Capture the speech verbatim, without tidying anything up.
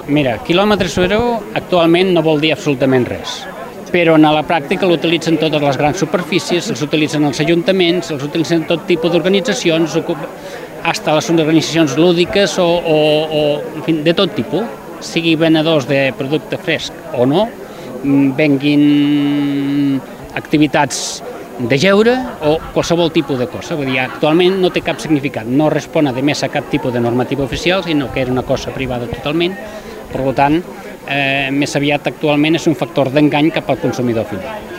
Mira, quilòmetre zero actualment no vol dir absolutament res, però en la pràctica l'utilitzen totes les grans superfícies, els utilitzen els ajuntaments, els utilitzen tot tipus d'organitzacions, fins a les organitzacions lúdiques o, o, o en fi, de tot tipus, sigui venedors de producte fresc o no, venguin activitats de jeure o qualsevol tipus de cosa. Vull dir, actualment no té cap significat, no respon a més a cap tipus de normativa oficial, sinó que era una cosa privada totalment. Per tant, eh, més aviat actualment és un factor d'engany cap al consumidor final.